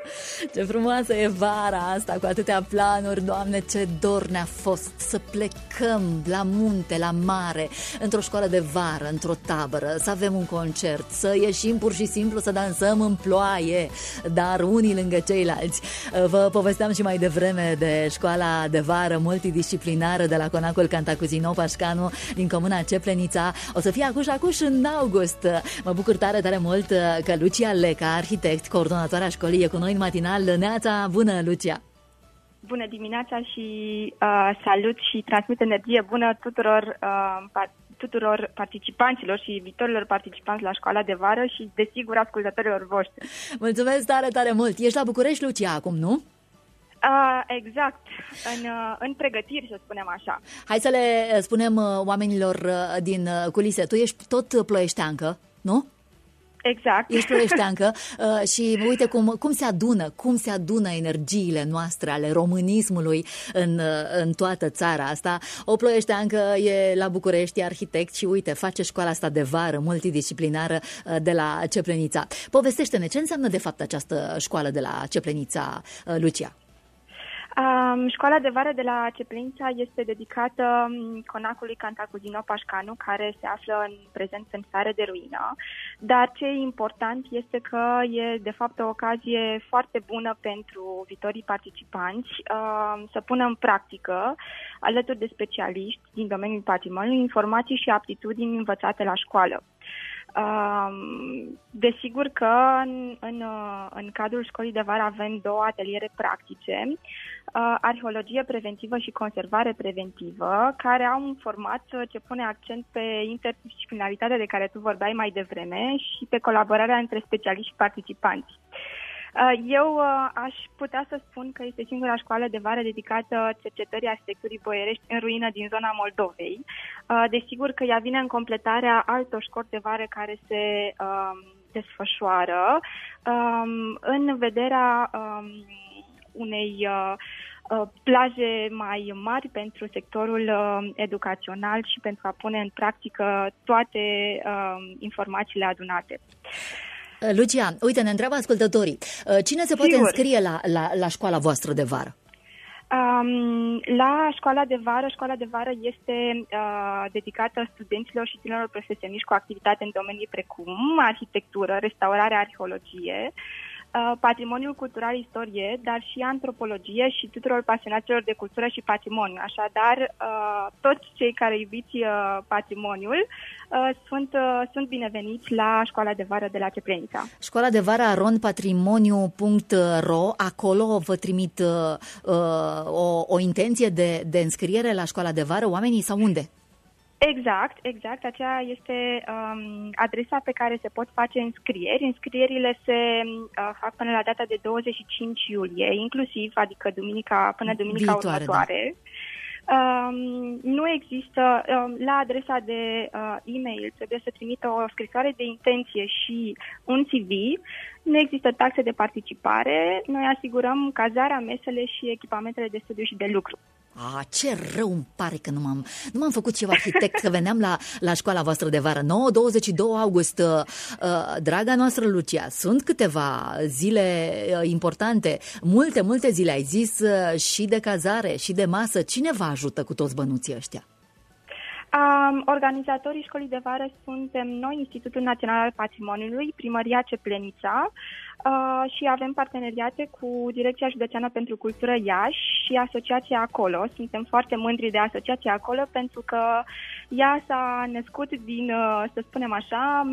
Ce frumoasă e vara asta, cu atâtea planuri, Doamne, ce dor ne-a fost să plecăm la munte, la mare, într-o școală de vară, într-o tabără, să avem un concert, să ieșim pur și simplu să dansăm în ploaie, dar unii lângă ceilalți. Vă povesteam și mai devreme de școala de vară multidisciplinară de la Conacul Cantacuzino Pașcanu din comuna Ceplenița. O să fie acuș în august. Mă bucur tare mult că Lucia Leca, arhitect, coordonatoarea școlii, e cu noi în matinal. Neața, bună, Lucia! Bună dimineața și salut și transmit energie bună tuturor participanților și viitorilor participanți la școala de vară și, desigur, ascultătorilor voștri. Mulțumesc tare mult! Ești la București, Lucia, acum, nu? Exact, în pregătiri, să spunem așa. Hai să le spunem oamenilor din culise. Tu ești tot ploieșteancă, nu? Exact. Ești ploieșteancă și uite cum se adună energiile noastre ale românismului în toată țara asta. O ploieșteancă e la București, e arhitect și uite, face școala asta de vară multidisciplinară de la Ceplenița. Povestește-ne, ce înseamnă de fapt această școală de la Ceplenița, Lucia? Școala de vară de la Ceplenița este dedicată Conacului Cantacuzino Pașcanu, care se află în prezent în stare de ruină, dar ce e important este că e de fapt o ocazie foarte bună pentru viitorii participanți să pună în practică, alături de specialiști din domeniul patrimoniului, informații și aptitudini învățate la școală. Desigur că în cadrul școlii de vară avem două ateliere practice, arheologie preventivă și conservare preventivă, care au un format ce pune accent pe interdisciplinaritatea de care tu vorbeai mai devreme și pe colaborarea între specialiști și participanți. Eu aș putea să spun că este singura școală de vară dedicată cercetării arhitecturii boierești în ruină din zona Moldovei. Desigur că ea vine în completarea altor școli de vară care se desfășoară în vederea unei plaje mai mari pentru sectorul educațional și pentru a pune în practică toate informațiile adunate. Lucia, uite, ne întreabă ascultătorii. Cine se poate înscrie la școala voastră de vară? La școala de vară este dedicată studenților și tinerilor profesioniști cu activitate în domenii precum arhitectură, restaurare, arheologie, patrimoniul cultural, istorie, dar și antropologie și tuturor pasionaților de cultură și patrimoniu. Așadar, toți cei care iubiți patrimoniul sunt bineveniți la școala de vară de la Ceplenița. Școala de vară arondpatrimoniu.ro, acolo vă trimit o intenție de înscriere la școala de vară, oamenii, sau unde? Exact. Aceea este adresa pe care se pot face înscrieri. Înscrierile se fac până la data de 25 iulie, inclusiv, adică până duminica următoare. Da. Nu există, la adresa de e-mail trebuie să trimită o scrisoare de intenție și un CV. Nu există taxe de participare. Noi asigurăm cazarea, mesele și echipamentele de studiu și de lucru. Ce rău îmi pare că nu m-am făcut ceva arhitect, că veneam la școala voastră de vară. 9-22 august, draga noastră Lucia, sunt câteva zile importante, multe zile, ai zis, și de cazare, și de masă. Cine vă ajută cu toți bănuții ăștia? Organizatorii școlii de vară suntem noi, Institutul Național al Patrimoniului, Primăria Ceplenița, și avem parteneriate cu Direcția Județeană pentru Cultură Iași și Asociația Acolo. Suntem foarte mândri de Asociația Acolo pentru că ea s-a născut din, să spunem așa,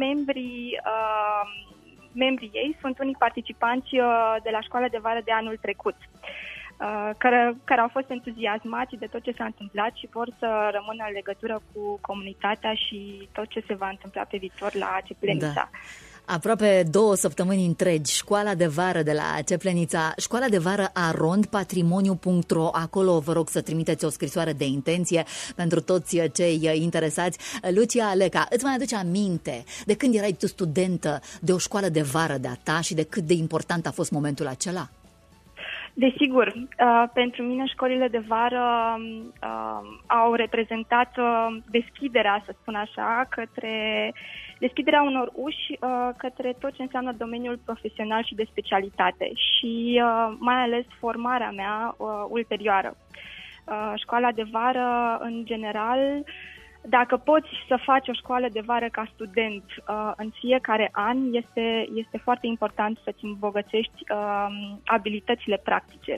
membrii ei sunt unii participanți de la școala de vară de anul trecut, care au fost entuziasmați de tot ce s-a întâmplat și vor să rămână în legătură cu comunitatea și tot ce se va întâmpla pe viitor la Ceplenița. Da. Aproape 2 săptămâni întregi, școala de vară de la Ceplenița, școala de vară arondpatrimoniu.ro, acolo vă rog să trimiteți o scrisoare de intenție pentru toți cei interesați. Lucia Leca, îți mai aduce aminte de când erai tu studentă de o școală de vară de-a ta și de cât de important a fost momentul acela? Desigur, pentru mine școlile de vară au reprezentat deschiderea, să spun așa, către deschiderea unor uși către tot ce înseamnă domeniul profesional și de specialitate și mai ales formarea mea ulterioară. Școala de vară, în general, dacă poți să faci o școală de vară ca student în fiecare an, este foarte important să-ți îmbogățești abilitățile practice.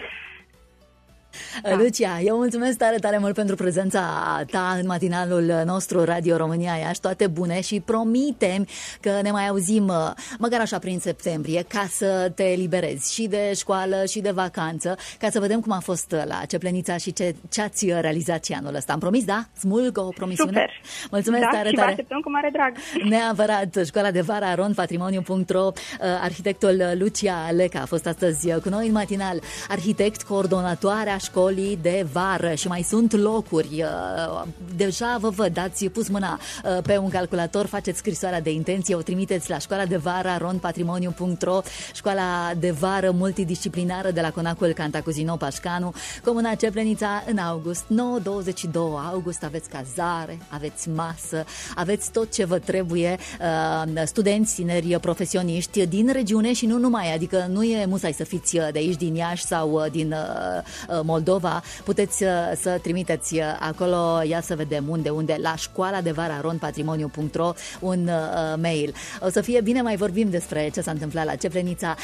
Da. Lucia, eu mulțumesc tare, tare mult pentru prezența ta în matinalul nostru Radio România Iași. Toate bune și promitem că ne mai auzim măcar așa prin septembrie ca să te eliberezi și de școală și de vacanță, ca să vedem cum a fost la Ceplenița și ce-ați realizat și anul ăsta. Am promis, da? Smulg o promisiune? Super! Mulțumesc tare, și tare! vă așteptăm cu mare drag! Neapărat! Școala de vară aronpatrimoniu.ro. Arhitectul Lucia Leca a fost astăzi cu noi în matinal. Arhitect, coordonatoarea școlii de vară și mai sunt locuri. Deja vă văd, ați pus mâna pe un calculator, faceți scrisoarea de intenție, o trimiteți la școala de vară aronpatrimoniu.ro, școala de vară multidisciplinară de la Conacul Cantacuzino Pașcanu, Comuna Ceplenița, în august, 9-22 august, aveți cazare, aveți masă, aveți tot ce vă trebuie, studenți, tineri, profesioniști din regiune și nu numai, adică nu e musai să fiți de aici, din Iași sau din Moldova, puteți să trimiteți acolo, ia să vedem unde, la școala de vară aronpatrimoniu.ro un mail. O să fie bine, mai vorbim despre ce s-a întâmplat la Ceplenița.